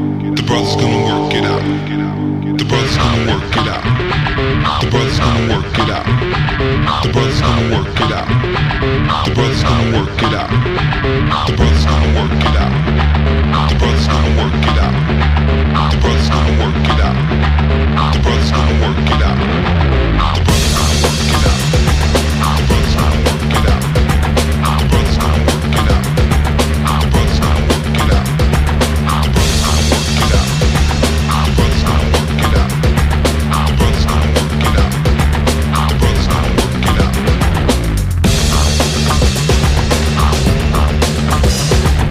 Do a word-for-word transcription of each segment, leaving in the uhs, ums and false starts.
The brother's gonna work it out. The brother's gonna work it out. The brother's gonna work it out. The brother's gonna work it out. The brother's gonna work it out. The brother's gonna work it out. The brother's gonna work it out. The brother's gonna work it out. The brother's gonna work it out. The brother's gonna work it out. The brother's gonna work it out. The brother's gonna work it out. The brother's gonna work it out. The brother's gonna work it out. The brother's gonna work it out. The brother's gonna work it out. The brother's gonna work it out.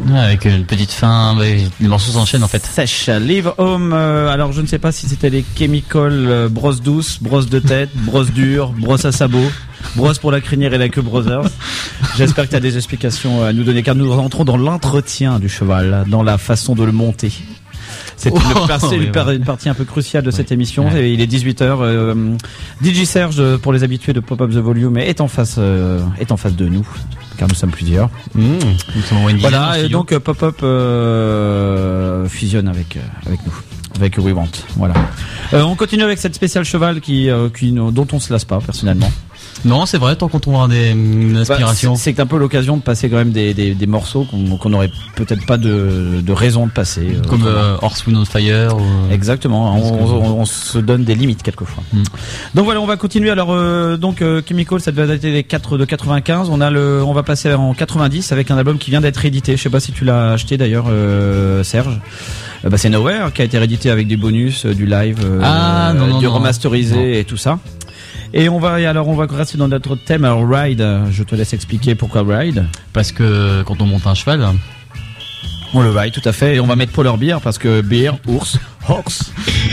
Ouais, avec une petite fin, ouais, les morceaux s'enchaînent en fait. Sèche, Leave Home. Euh, alors je ne sais pas si c'était les Chemical, euh, brosse douce, brosse de tête, brosse dure, brosse à sabot, brosse pour la crinière et la queue Brothers. J'espère que tu as des explications à nous donner, car nous rentrons dans l'entretien du cheval, dans la façon de le monter. C'est une, Oh, par- c'est oui, une, par- ouais. une partie un peu cruciale de cette Ouais. émission. Ouais. Et il est dix-huit heures. Euh, D J Serge, euh, pour les habitués de Pop Up the Volume, est en face, euh, est en face de nous, car nous sommes plusieurs. Mmh. Nous sommes au Wendy dans le Voilà, et studio. donc euh, Pop Up euh, fusionne avec euh, avec nous, avec We Want. Voilà. Euh, on continue avec cette spéciale cheval qui, euh, qui dont on se lasse pas personnellement. Non, c'est vrai, tant qu'on trouvera des une inspirations. Bah, c'est c'est un peu l'occasion de passer quand même des des, des morceaux qu'on qu'on n'aurait peut-être pas de de raison de passer. euh, Comme autrement. euh, Horse Wind on Fire. Ou... Exactement, on, Parce que- on, on se donne des limites quelquefois. Mm. Donc voilà, on va continuer. Alors euh, donc euh, Chemical, ça devait dater des quatre de quatre-vingt-quinze. On a le, on va passer en quatre-vingt-dix avec un album qui vient d'être édité. Je sais pas si tu l'as acheté d'ailleurs, euh, Serge. Euh, bah, c'est Nowhere qui a été réédité avec des bonus, euh, du live, euh, Ah, non, non, du non. remasterisé Non. et tout ça. Et on va, et alors on va rester dans notre thème. Alors Ride, je te laisse expliquer pourquoi Ride. Parce que quand on monte un cheval, On le ride, tout à fait. Et on va mettre Polar Beer parce que beer, ours, horse.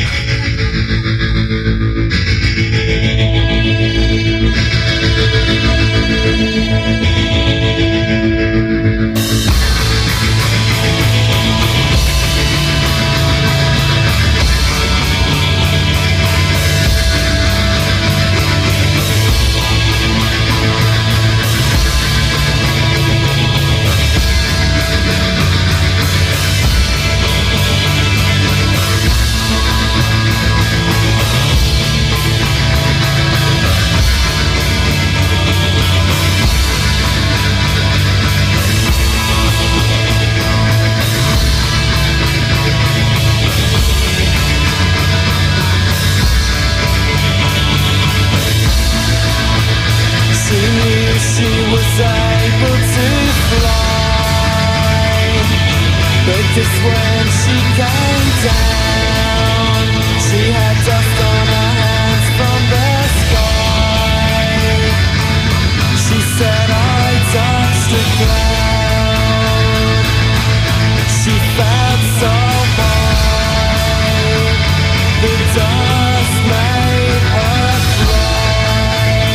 Cause when she came down, she had dust on her hands from the sky. She said I touched the ground. She felt so high. The dust made her cry.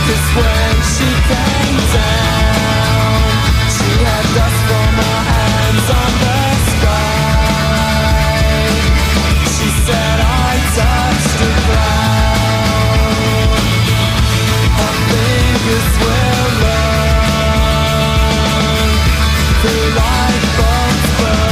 'Cause when she came down, she had dust from her hands on the sky. She said I touched the ground. Her fingers will learn through light bulbs burn.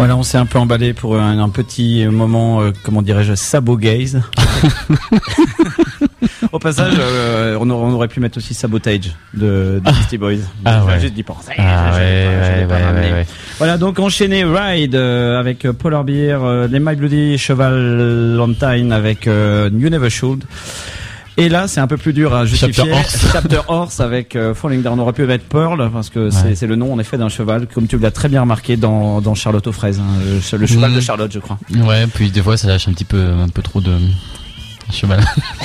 Voilà, on s'est un peu emballé pour un, un petit moment, euh, comment dirais-je, sabot gaze. Au passage, euh, on, aurait, on aurait pu mettre aussi Sabotage de, de Beastie Boys. Ah J'ai ouais. juste d'y penser. Ah Je- je- ouais, voilà, je l'ai ouais, pas ouais, ramené. ouais, ouais. Voilà, donc enchaîné Ride euh, avec euh, Polar Bear, euh, les My Bloody Cheval Lantine avec euh, You Never Should. Et là, c'est un peu plus dur à justifier. Chapter Horse. Chapter Horse avec euh, Falling Down. On aurait pu mettre Pearl parce que c'est, Ouais. c'est le nom en effet d'un cheval, comme tu l'as très bien remarqué dans, dans Charlotte aux fraises, hein, le, le cheval Mhm. de Charlotte, je crois. Ouais, puis des fois ça lâche un petit peu, un peu trop de cheval.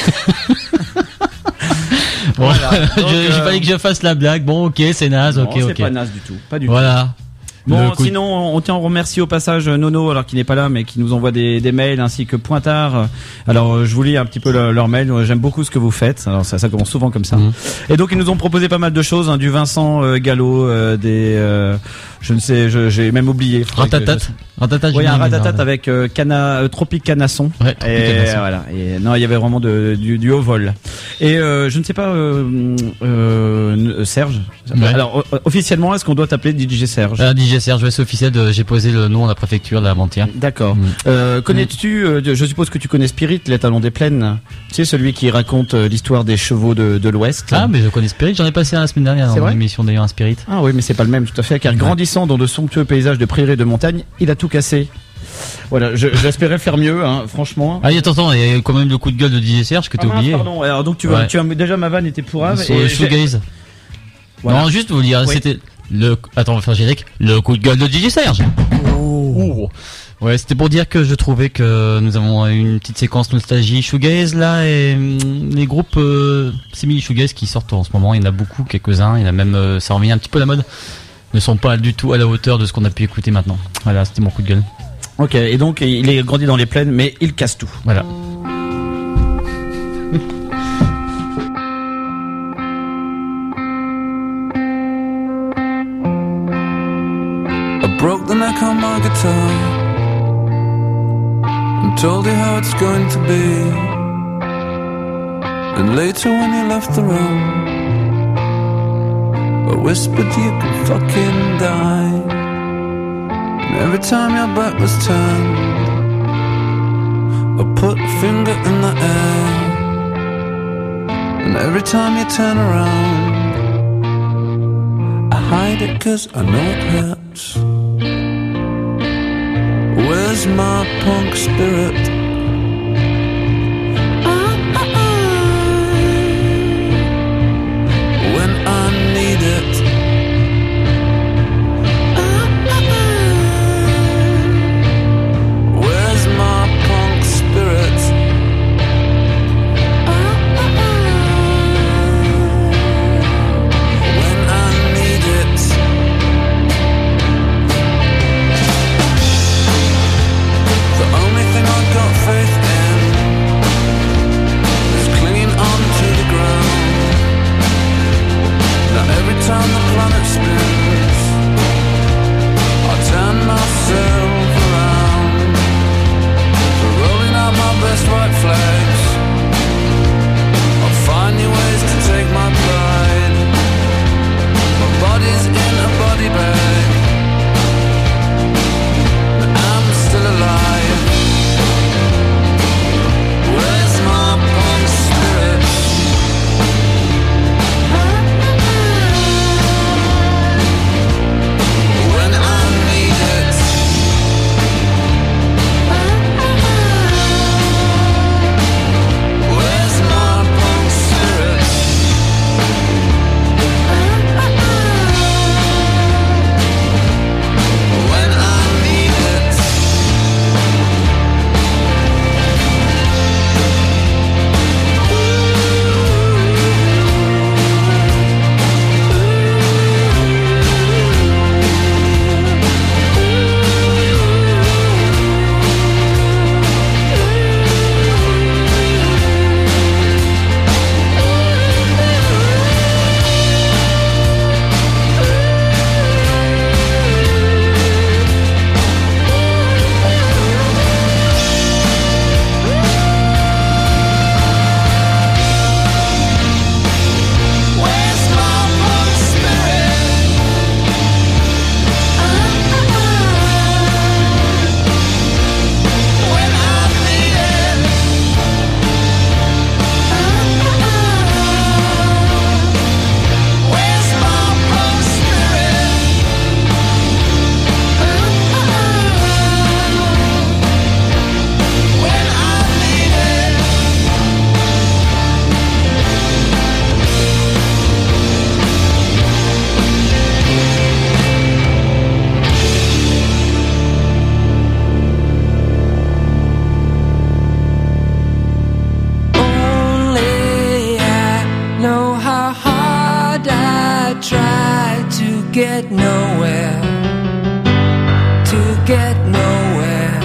Bon, Voilà, donc, je, euh, j'ai fallait que je fasse la blague. Bon, ok, c'est naze, Non, ok, c'est ok. pas naze du tout, pas du tout. Voilà. Bon, Le coup- sinon, on tient à remercier au passage Nono, alors qu'il n'est pas là, mais qui nous envoie des, des mails, ainsi que Pointard. Alors, euh, je vous lis un petit peu leur, leur mail. J'aime beaucoup ce que vous faites. Alors, ça, ça commence souvent comme ça. Mhm. Et donc, ils nous ont proposé pas mal de choses, hein, du Vincent euh, Gallo, euh, des, euh, je ne sais, je- j'ai même oublié. Faudrait que Ratatat. je- Ratatat. Oui, j'ai un mis, ratatat mais- avec euh, cana, euh, Tropique Canasson. Ouais, Tropique Et Canasson. voilà. Et non, il y avait vraiment de, du, du haut vol. Et euh, je ne sais pas, euh, euh, Serge. Ouais. Alors, o- officiellement, est-ce qu'on doit t'appeler D J Serge? Ah, D J Serge, ouais, c'est officiel, de- j'ai posé le nom à la préfecture là avant-hier. D'accord. Mm. Euh, connais-tu, euh, je suppose que tu connais Spirit, l'étalon des plaines. Tu sais, celui qui raconte euh, l'histoire des chevaux de, de l'Ouest. Ah, mais je connais Spirit, j'en ai passé un la semaine dernière C'est dans vrai une émission d'ailleurs, un Spirit. Ah oui, mais c'est pas le même, tout à fait. Car grandissant dans de somptueux paysages de prairies et de montagnes, il a tout cassé. Voilà, je- j'espérais faire mieux, hein, franchement. Ah, attends, attends, il y a quand même le coup de gueule de D J Serge que Ah t'as mince, oublié. pardon. Alors donc tu, Ouais. tu as déjà ma vanne était pourrave. Sur et le j'ai- shoegaze. Voilà. Non, juste vous dire, Oui. c'était le, attends, on va faire le générique, le coup de gueule de D J Serge. Oh. Ouais, c'était pour dire que je trouvais que nous avons une petite séquence nostalgie shoegaze là, et hum, les groupes euh, simili shoegaze qui sortent en ce moment, il y en a beaucoup, quelques-uns, il y en a même, euh, ça revient un petit peu à la mode, ne sont pas du tout à la hauteur de ce qu'on a pu écouter maintenant. Voilà, c'était mon coup de gueule. Ok, et donc il est grandi dans les plaines, mais il casse tout. Voilà. I broke the neck on my guitar and told you how it's going to be. And later when you left the room, I whispered you can fucking die. And every time your back was turned, I put a finger in the air. And every time you turn around, I hide it 'cause I know it hurts. Where's my punk spirit? When I need it. Where's my punk spirit? When I need it. The only thing I got get nowhere, to get nowhere.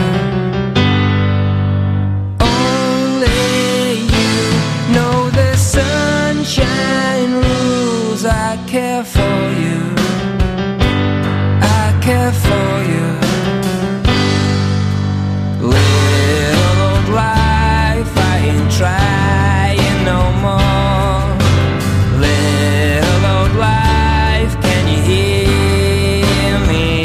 Only you know the sunshine rules. I care for you, I care for you. Little old life, I ain't trying no more. Little old life, can you hear me?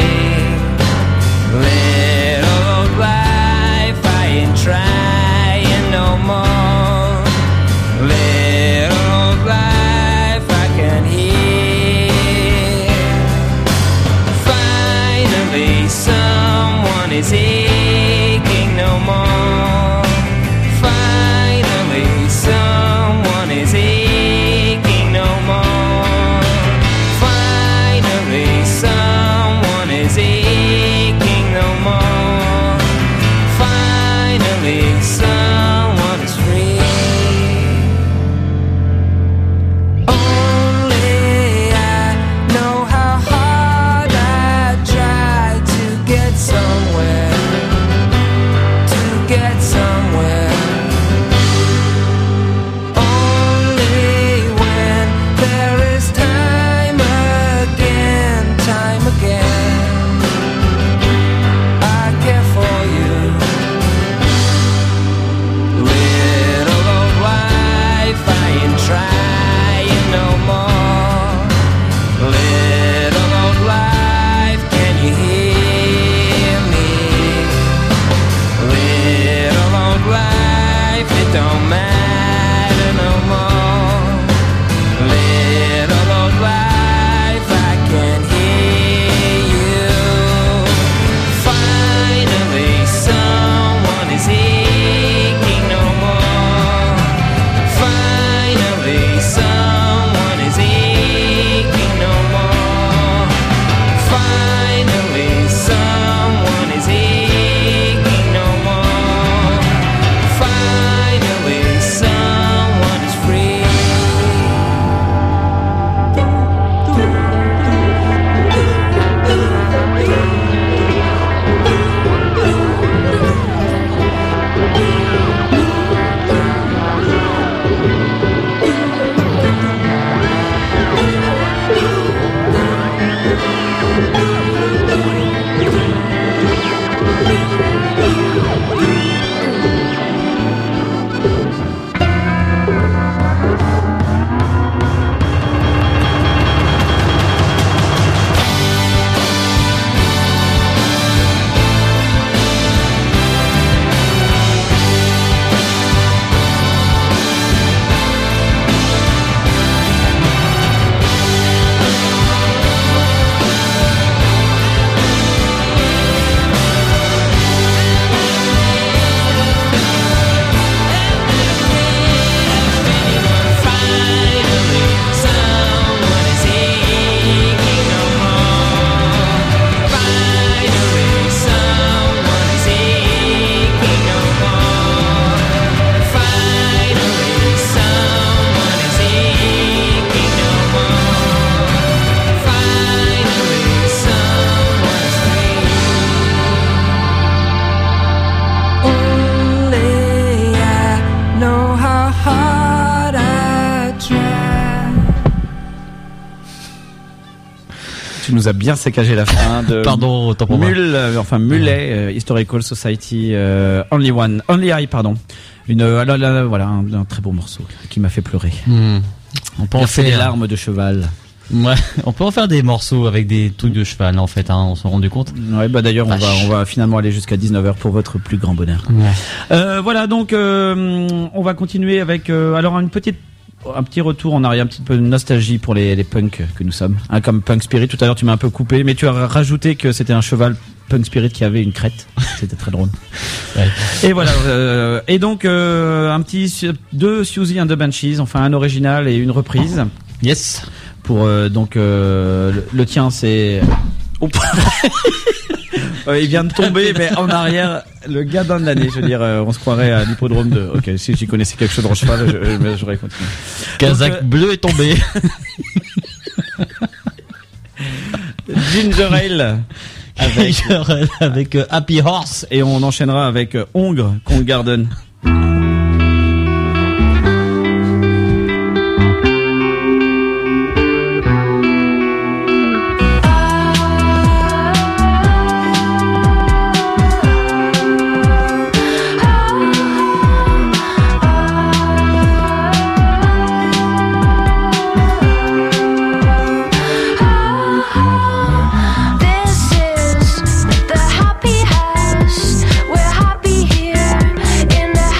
Little old life, I ain't trying no more. Little old life, I can hear. Finally, someone is aching no more. Finally, someone is aching no more. Finally, someone is aching no more. Finally, someone is free. Only I know how hard I try to get somewhere, to get somewhere. Only when there is time again, time again, I care for you. Little old life, I ain't trying no more. Little old life, can you hear me? Little old life, it don't matter no more. Little old life, I can hear you. Finally, someone is aching no more. Finally, someone is aching no more. Finally, someone is aching no more. Finally, someone is free. Only I know how hard I try. Tu nous as bien saccagé la fin de Pardon, autant pour moi. Mule, euh, enfin Mulet, euh, Historical Society, euh, Only One, Only I, pardon. Une, euh, là, là, là, voilà, un, un très beau morceau qui m'a fait pleurer. Hmm. On peut en Verser les faire. larmes de cheval. Ouais, on peut en faire des morceaux avec des trucs de cheval en fait, hein, on s'en rendu compte. Ouais, bah d'ailleurs, on va, Vache. on va finalement aller jusqu'à dix-neuf heures pour votre plus grand bonheur. Ouais. Euh, voilà, donc euh, on va continuer avec euh, alors une petite un petit retour en arrière, un petit peu de nostalgie pour les, les punks que nous sommes. Hein, comme Punk Spirit, tout à l'heure tu m'as un peu coupé, mais tu as rajouté que c'était un cheval Punk Spirit qui avait une crête. C'était très drôle. Ouais. Et voilà. Euh, et donc euh, un petit su- deux Suzy and the Banshees, enfin un original et une reprise. Yes. Pour euh, donc euh, le, le tien c'est. Oh. Euh, il vient de tomber, mais en arrière, le gadin de l'année, je veux dire, euh, on se croirait à l'hippodrome de. Ok, si j'y connaissais quelque chose en cheval, je- je- j'aurais continué. Kazakh Donc, euh, bleu est tombé. Ginger Ale avec, avec euh, Happy Horse. et on enchaînera avec euh, Hongre, Kong Garden. This is the happy house. We're happy here in the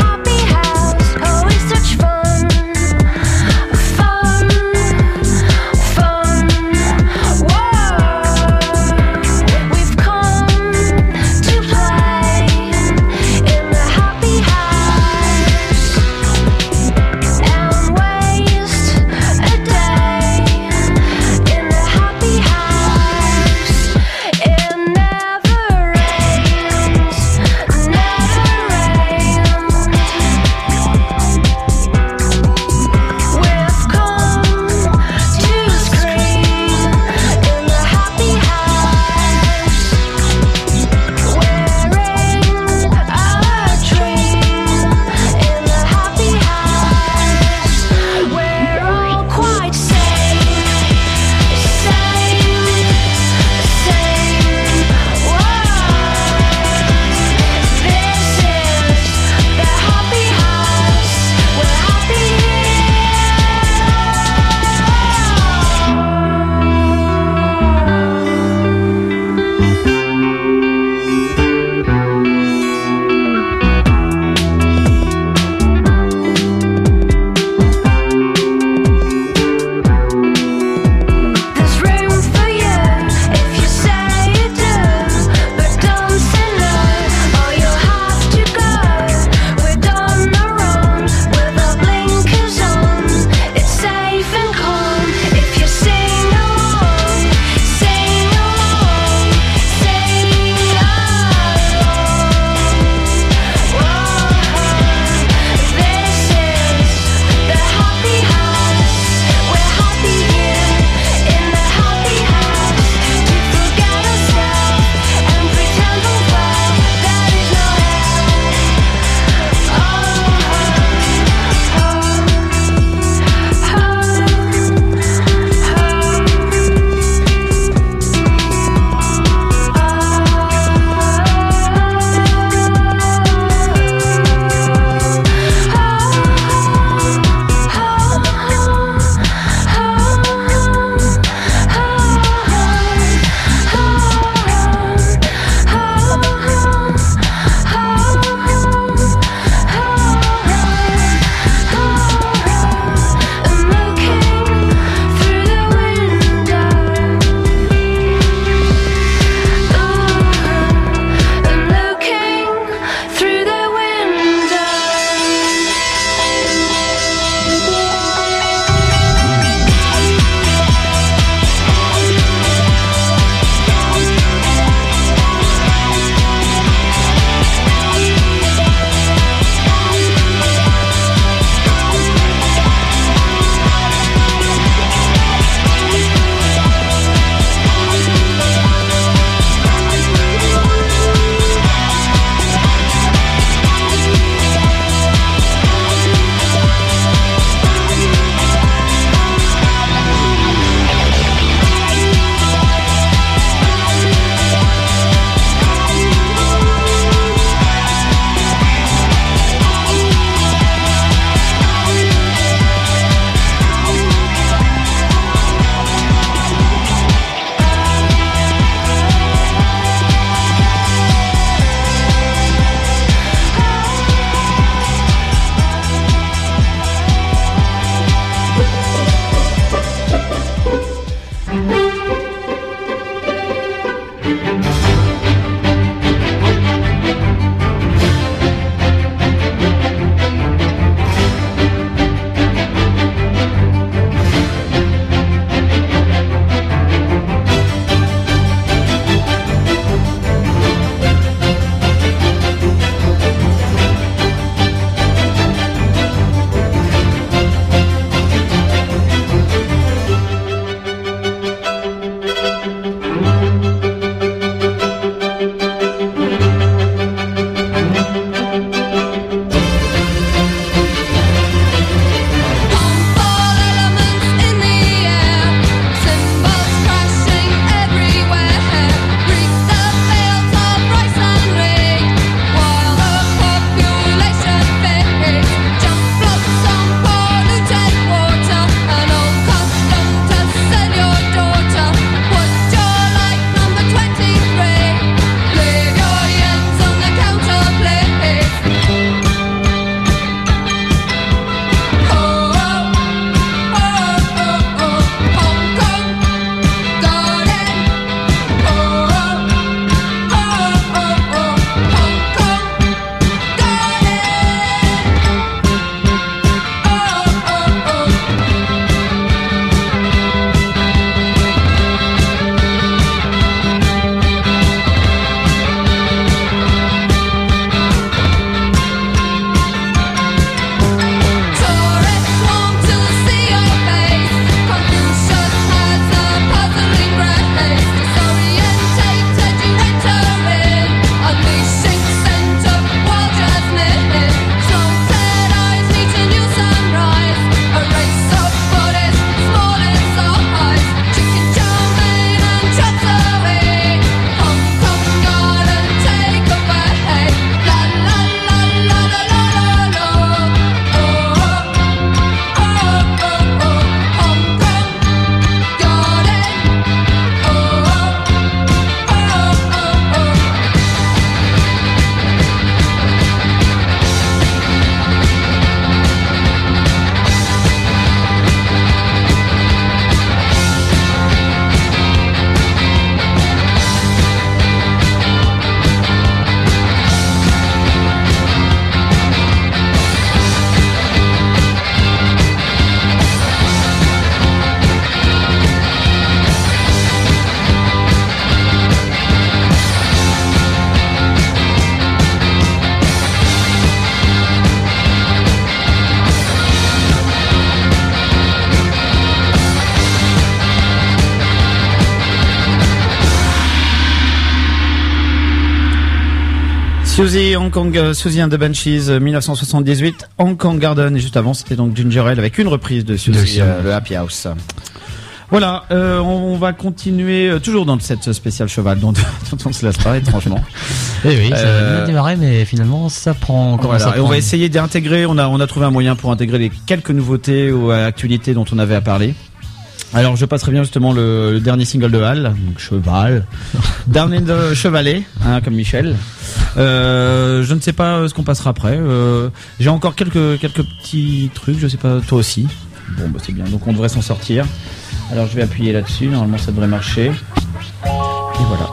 Susie, Hong Kong, euh, Susie and the Banshees, euh, dix-neuf cent soixante-dix-huit, Hong Kong Garden, et juste avant c'était donc Ginger Ale avec une reprise de Susie, euh, le Happy House. Voilà, euh, on, on va continuer euh, toujours dans cette spéciale cheval dont, dont on se lasse pas étrangement. Eh oui, ça Euh, a bien démarré, mais finalement ça prend encore Voilà, ça et on prend. va essayer d'intégrer, on a, on a trouvé un moyen pour intégrer les quelques nouveautés ou euh, actualités dont on avait à parler. Alors je passerai bien justement le, le dernier single de Hal, donc Cheval, Down in the Chevalet, hein, comme Michel. Euh, je ne sais pas euh, ce qu'on passera après. Euh, j'ai encore quelques quelques petits trucs, je sais pas, toi aussi. Bon bah c'est bien, donc on devrait s'en sortir. Alors je vais appuyer là-dessus, normalement ça devrait marcher. Et voilà.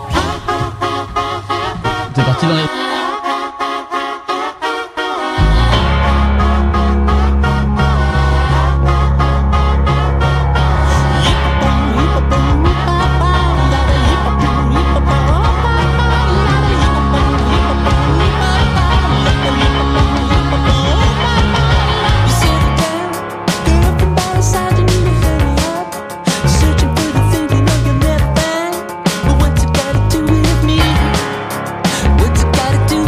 C'est parti dans les... What you gotta do with me? What you gotta do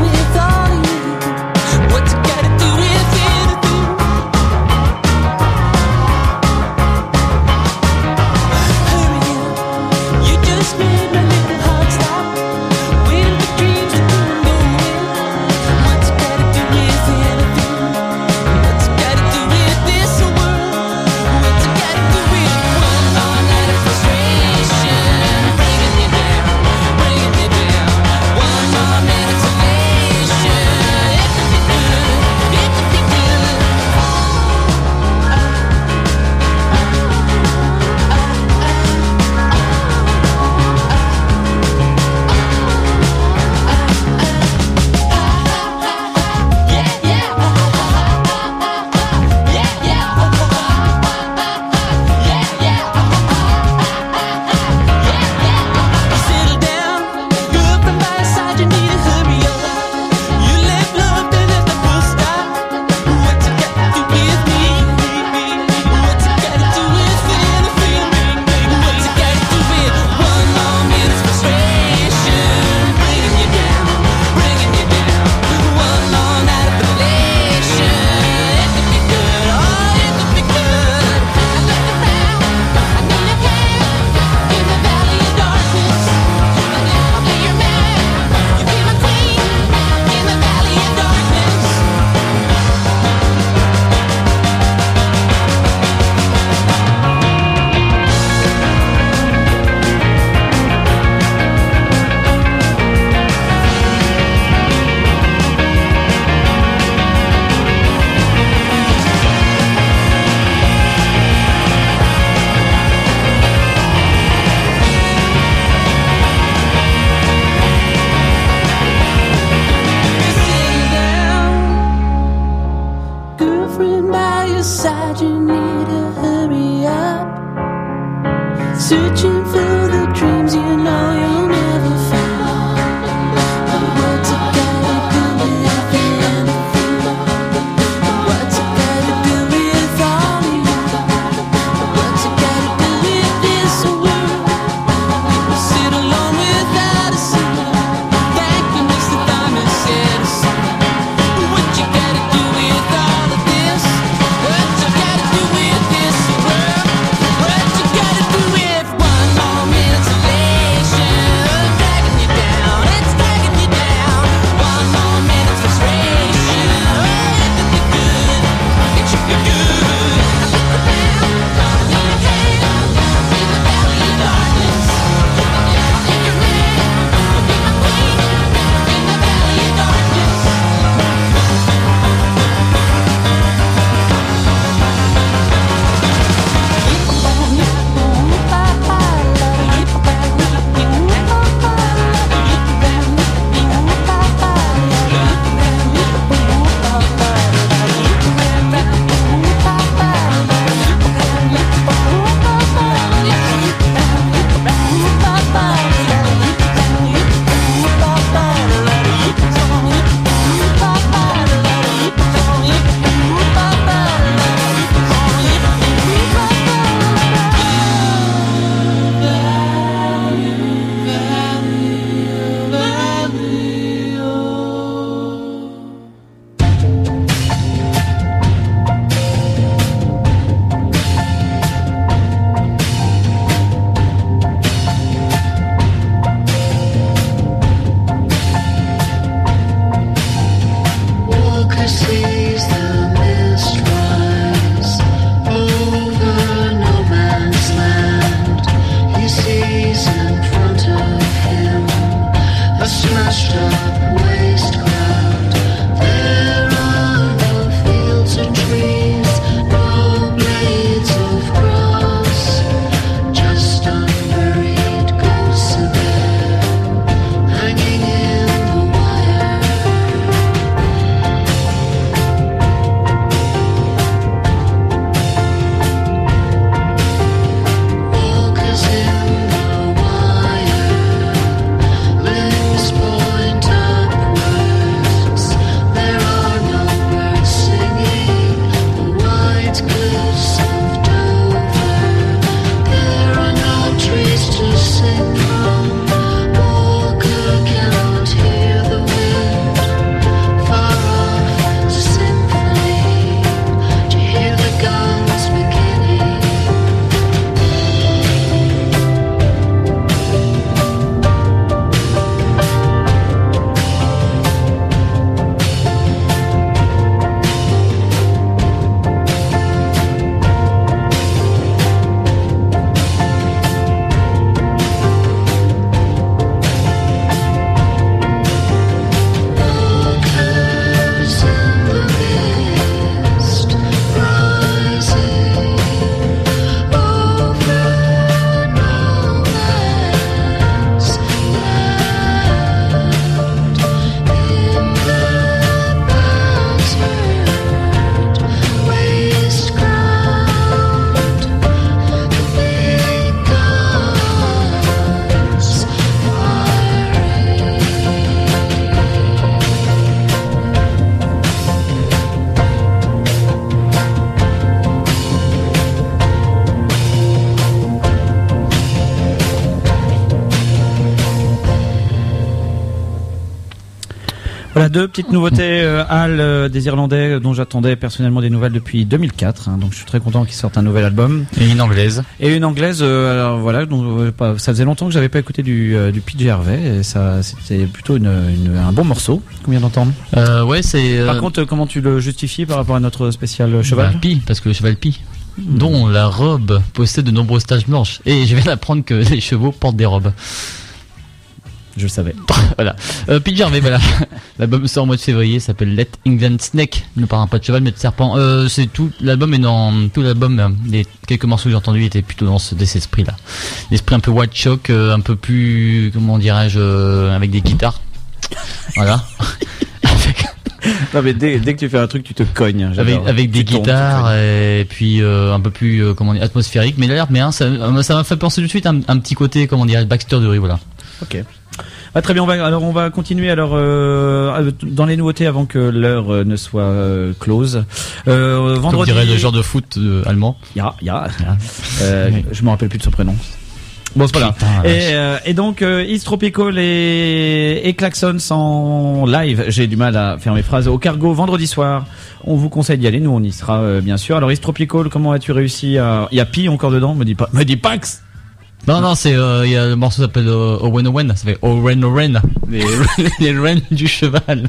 Voilà, deux petites nouveautés. Euh, Al, euh, des Irlandais, euh, dont j'attendais personnellement des nouvelles depuis deux mille quatre. Hein, donc je suis très content qu'ils sortent un nouvel album. Et une anglaise. Et une anglaise, euh, alors voilà, donc, euh, pas- ça faisait longtemps que j'avais pas écouté du, euh, du P J Harvey. Et ça, c'était plutôt une, une- un bon morceau. Combien d'entendre Euh, ouais, c'est. Par euh, contre, euh, comment tu le justifies par rapport à notre spécial euh, cheval bah, Pi, parce que le cheval Pi, dont la robe possède de nombreuses taches blanches. Et je viens d'apprendre que les chevaux portent des robes. Je le savais. Voilà. Euh, P J Harvey, voilà. L'album sort au mois de février, s'appelle Let England Snake. Ne parle pas de cheval, mais de serpent. Euh, c'est tout. L'album est dans tout l'album. euh, Les quelques morceaux que j'ai entendus étaient plutôt dans ce, cet esprit-là. L'esprit un peu White Shock, euh, un peu plus, comment dirais-je, euh, avec des guitares. Voilà. avec, Non mais dès, dès que tu fais un truc, tu te cognes. avec, J'adore. avec des Tu tombes, tu guitares cognes. et puis euh, un peu plus, euh, comment dire, atmosphérique. Mais il a l'air bien. Ça, euh, ça m'a fait penser tout de suite à un, un petit côté, comment dire, Baxter Dury, voilà. Ok. Ah, très bien. On va, alors on va continuer alors euh, dans les nouveautés avant que l'heure euh, ne soit euh, close. Euh, Comme vendredi. dirait le genre de foot euh, allemand. Ya, ya. Euh, Oui. Je me rappelle plus de son prénom. Bon, c'est pas grave. Putain, la Et, vache. euh, et donc, euh, East Tropical et, et Klaxons en live. J'ai du mal à faire mes phrases. Au Cargo, vendredi soir. On vous conseille d'y aller. Nous, on y sera, euh, bien sûr. Alors, East Tropical, comment as-tu réussi à... Il y a Pi encore dedans? Me dis pas, me dis pas que... Non, non, c'est, euh, il y a le morceau s'appelle euh, Owen Owen, ça fait Owen Owen, les, les reines du cheval.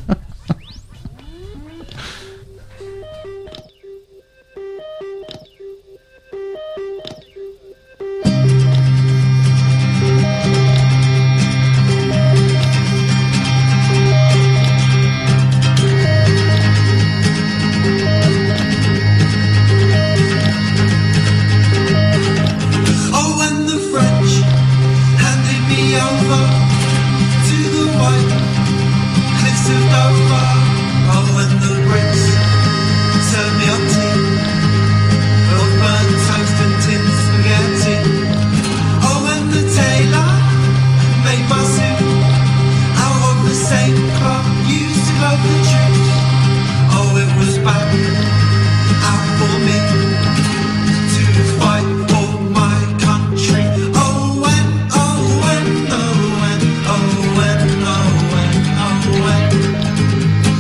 Oh, when the French handed me over to the white cliffs of Dover. Oh, when the Brits served me on tea of burnt toast and tin spaghetti. Oh, when the tailor made my suit out of the same cloth used to love the truth. Oh, it was back out for me to fight for my country. Oh, when, oh, when, oh, when, oh, when, oh, when, oh, when.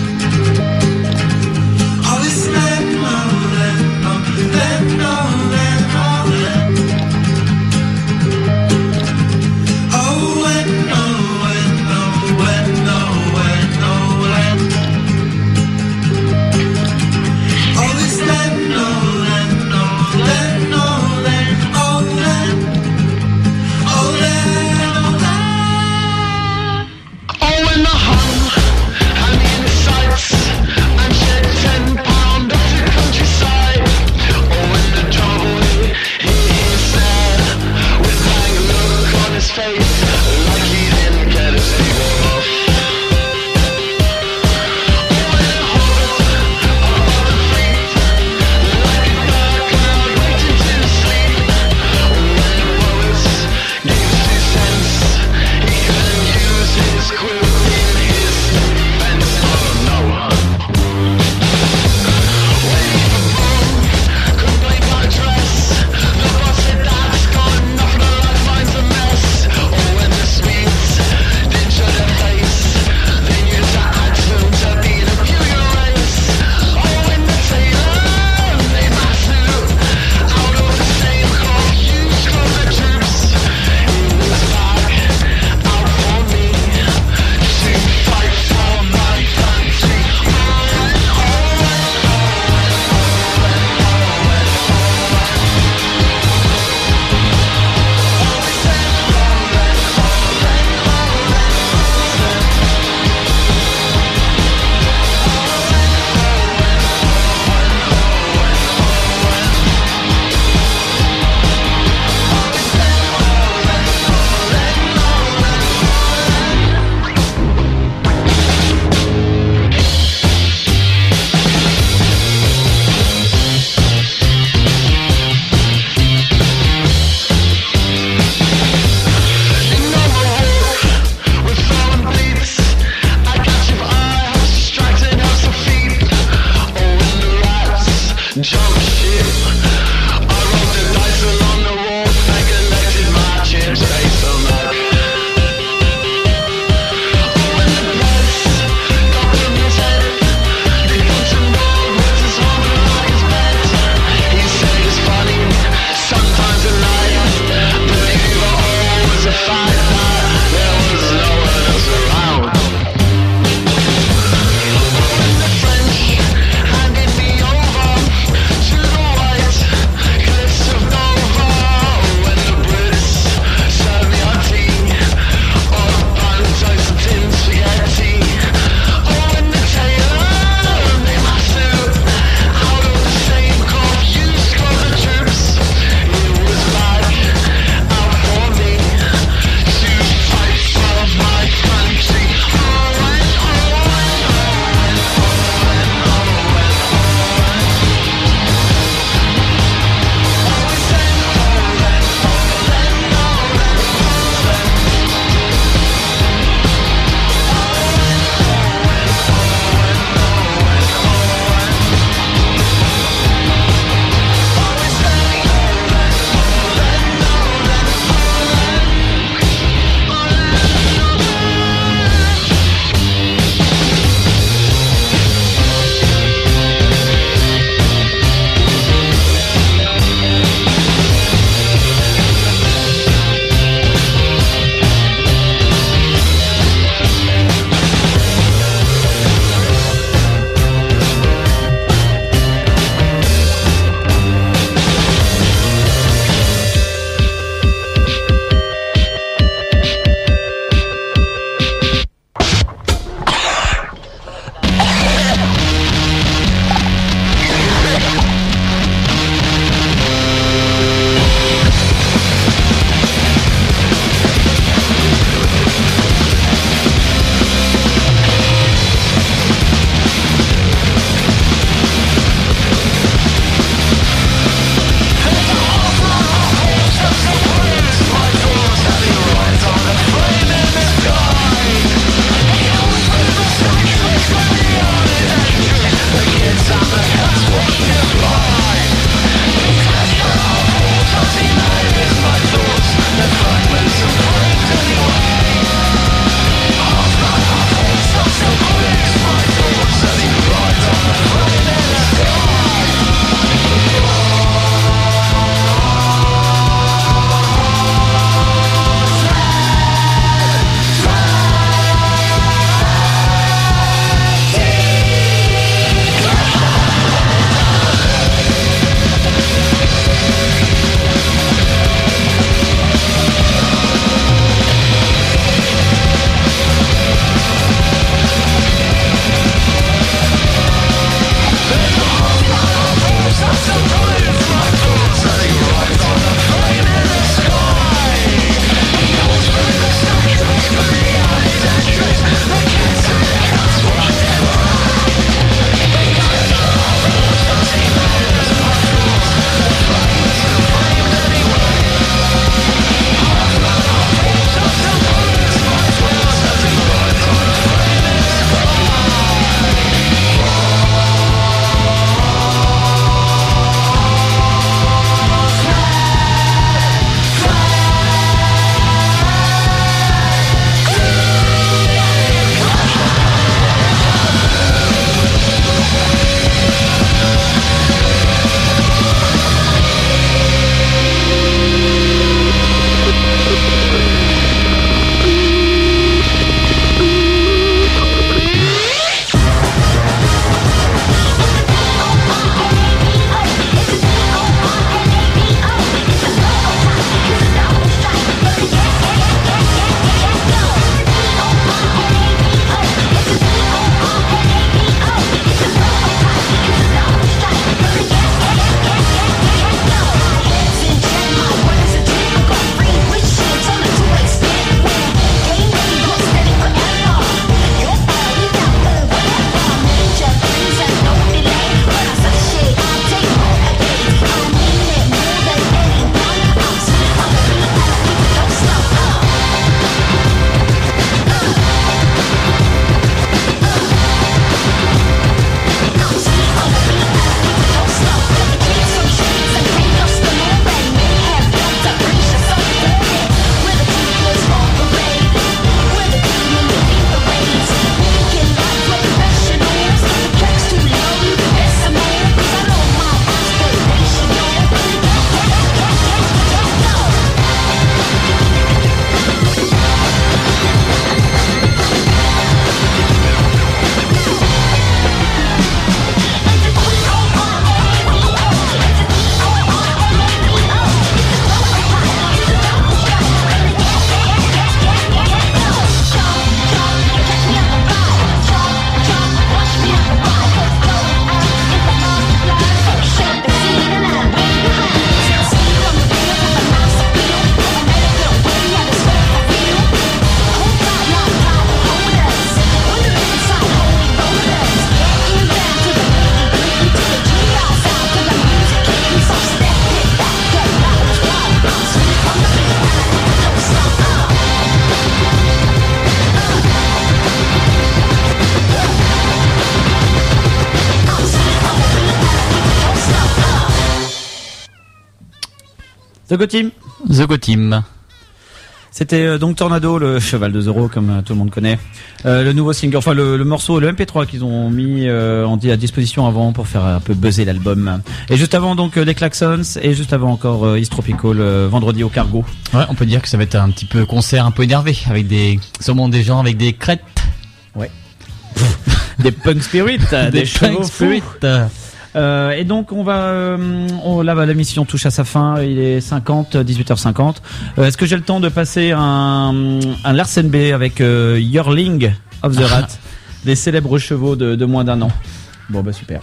The Go Team. The Go Team. C'était euh, donc Tornado, le cheval de Zorro, comme euh, tout le monde connaît. Euh, le nouveau single, enfin le, le morceau, le M P trois qu'ils ont mis euh, en, à disposition avant pour faire un peu buzzer l'album. Et juste avant donc euh, les Klaxons, et juste avant encore euh, East Tropical, euh, vendredi au Cargo. Ouais, on peut dire que ça va être un petit peu concert un peu énervé, avec des, sûrement des gens avec des crêtes. Ouais. Des punk spirit, des, des chevaux punk spirit. Euh, et donc on va, euh, on, là bah, la mission touche à sa fin. Il est cinquante, dix-huit heures cinquante. Euh, est-ce que j'ai le temps de passer un, un Larsen B avec euh, Yearling of the Rat, des célèbres chevaux de, de moins d'un an. Bon bah super.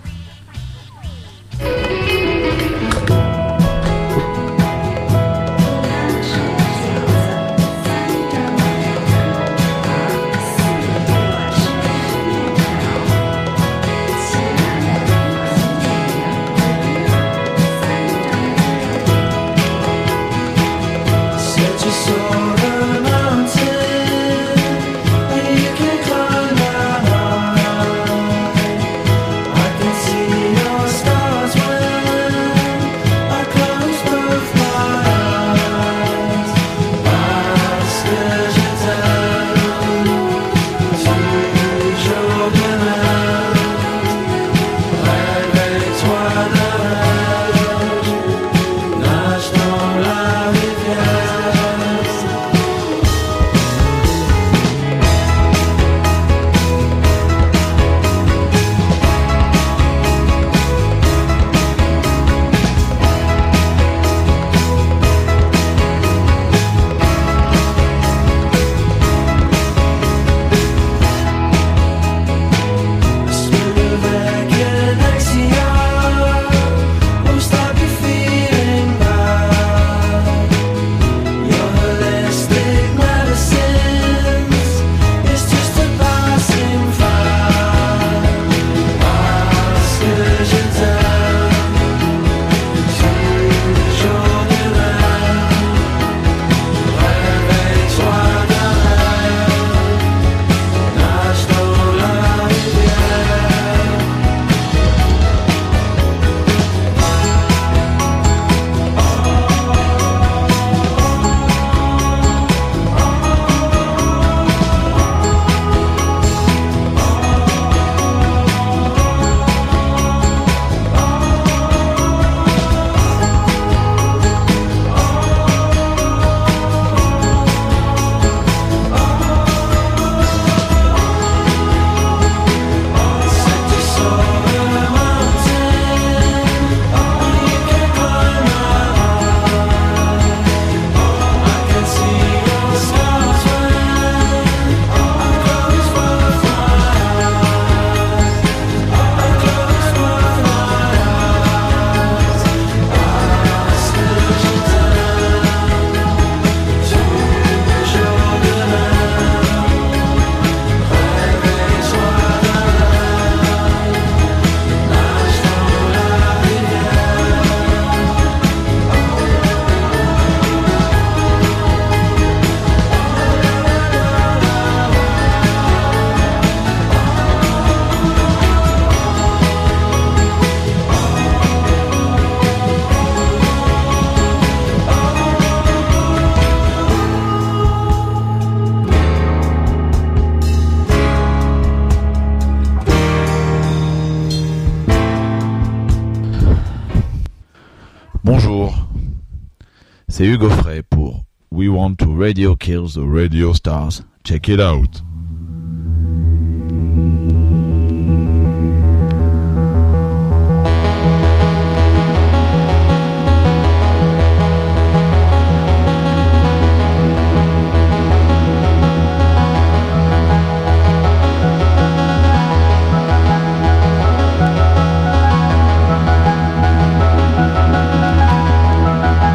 C'est Hugo Frey pour We Want to Radio Kill the Radio Stars. Check it out.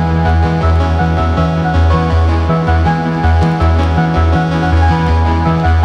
We'll be right back.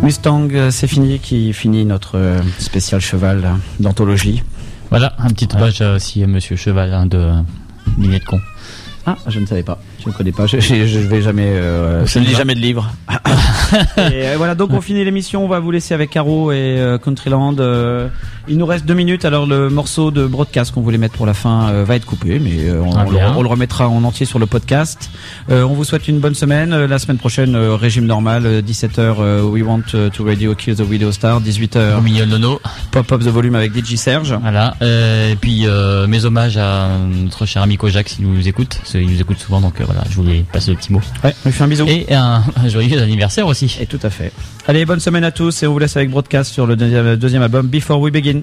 Mustang, euh, c'est fini, qui finit notre euh, spécial cheval euh, d'anthologie. Voilà, un petit hommage euh, aussi à Monsieur Cheval hein, de Dîner de Con. Ah, je ne savais pas, je ne connais pas, je, je, je vais jamais, euh, je ne lis jamais de livres. Et euh, voilà, donc on finit l'émission, on va vous laisser avec Caro et euh, Countryland. Euh, il nous reste deux minutes, alors le morceau de broadcast qu'on voulait mettre pour la fin euh, va être coupé, mais euh, on, Ah, on, le, bien. on le remettra en entier sur le podcast. Euh, on vous souhaite une bonne semaine. Euh, la semaine prochaine, euh, régime normal, euh, dix-sept heures, euh, We Want to Radio Kill the Video Star, dix-huit heures, Au milieu de Nono. Pop Up the Volume avec D J Serge. Voilà. Euh, et puis euh, mes hommages à notre cher ami Kojak s'il nous écoute. Parce qu'il nous écoute souvent, donc euh, voilà, je voulais passer le petit mot. Ouais, on lui fait un bisou. Et un, un joyeux anniversaire aussi. Et tout à fait. Allez, bonne semaine à tous et on vous laisse avec broadcast sur le deuxième, deuxième album Before We Begin.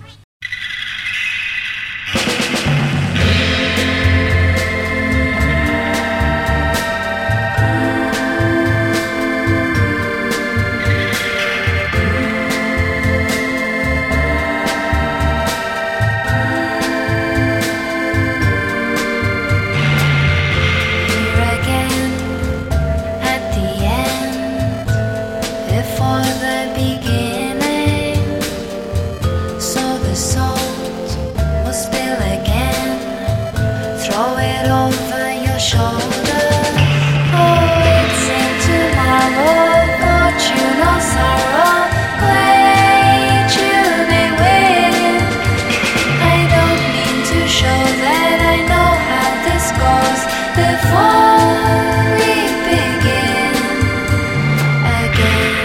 Here again, at the end, before the beginning. So the salt will spill again. Throw it over your shoulder. Oh, it's in tomorrow, fortune or sorrow. Wait, you may win. I don't mean to show that I know how this goes before we begin again.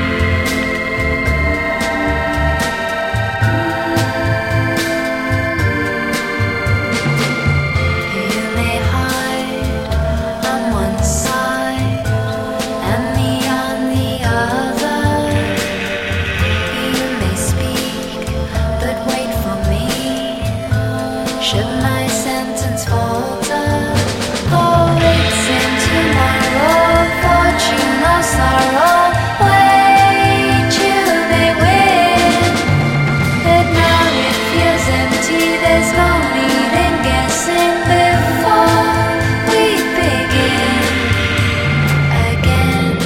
You may hide on one side and me on the other. You may speak, but wait for me. Should my sentence falter? Oh, it's in tomorrow, fortune or sorrow. Wait, you may win. But now it feels empty, there's no need in guessing before we begin again.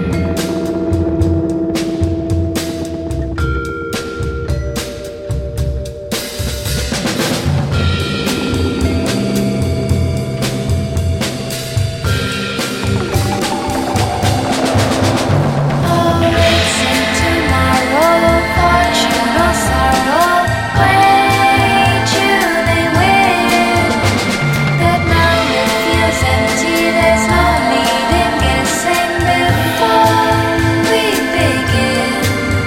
Oh, it's in tomorrow, fortune or sorrow. Wait, you may win. But now it feels empty, there's no need in guessing before we begin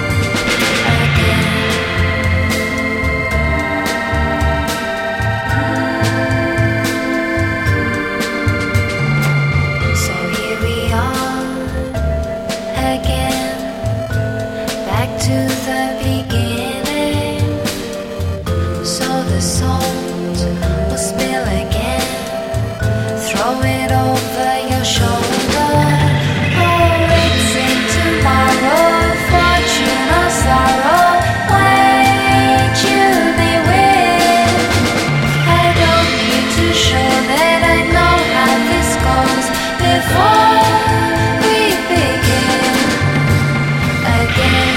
again. So here we are again, back to the beginning. So the salt will spill again. Throw it over your shoulder. Oh, it's in tomorrow, fortune or sorrow. Wait, you may win. I don't need to show that I know how this goes before we begin again.